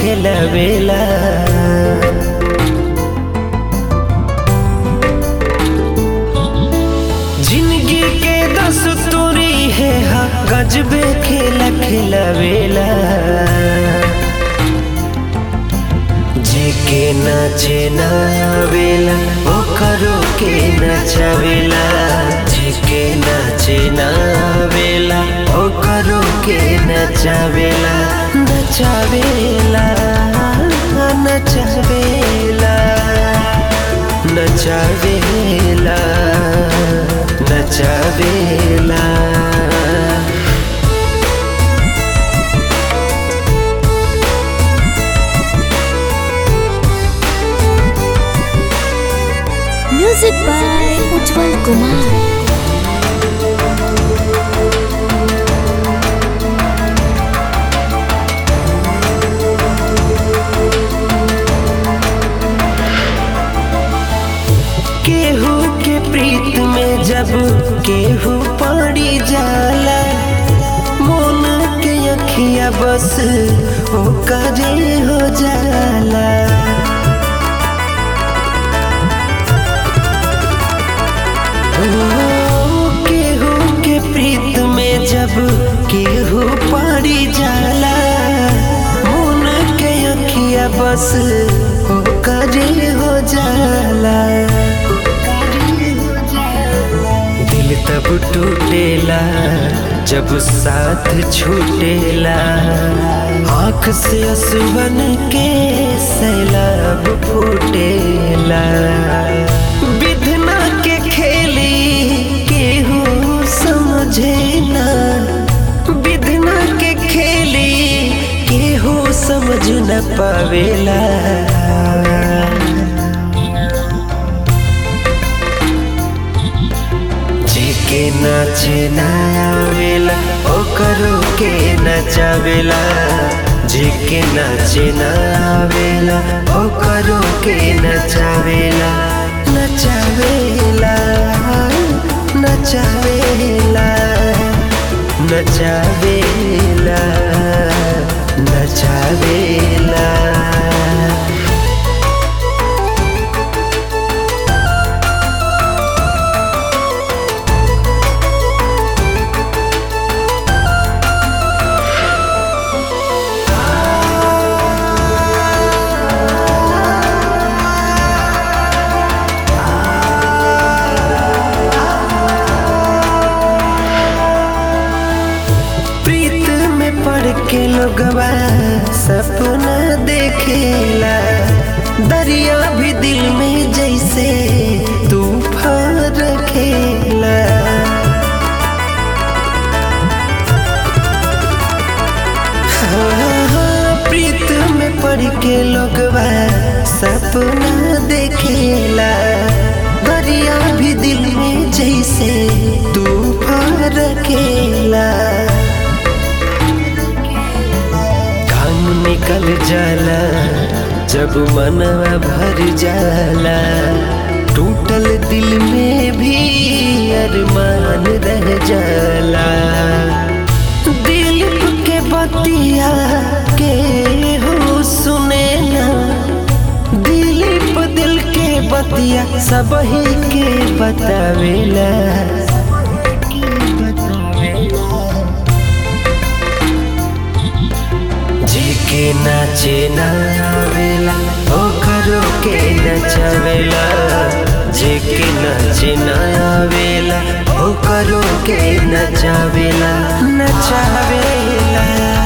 खेलवेला। जिंदगी के दस्तूरी है हा गजबे खेला खेलवेला। जेके नाचे ना आवेला ओकरो के नचावेला। जेके नाचे ना आवेला ओकरो के नचावेला। नचावेला नचावेला नचावेला नचावेला। Music by Ujjwal Kumar। केहू के प्रीत में जब केहू पड़ी जाला, मोन के अखिया बस ओकरे हो जाला। केहू के प्रीत में जब केहू पड़ी जाला, मोन के अखिया बस ओकरे हो जाला। दिल तब टूटेला जब साथ छूटेला। आँख से आंसुअन के सैलाब फूटेला। विधना के खेली केहू समझे ना, विधना के खेली केहू समझ न पावेला। जेके नाचे ना आवेला ओकरो के नचावेला। जेके नाचे ना आवेला ओकरो के नचावेला। नचावेला नचावेला नचावेला नचावेला। के लोगवा सपना देखेला, दरिया भी दिल में जैसे तूफान रखेला। प्रीत में पड़ के लोगवा सपना देखेला, दरिया भी दिल में जैसे तूफान रखेला। निकल जाला जब मनवा भर जाला, टूटल दिल में भी अरमान रह जाला। दिल के बतिया के हो सुने ना, दिल के बतिया सब ही के बतावेला। जेके नाचे ना आवेला ओकरो के नचावेला। जेके नाचे ना आवेला ओकरो के नचावेला। नचावेला।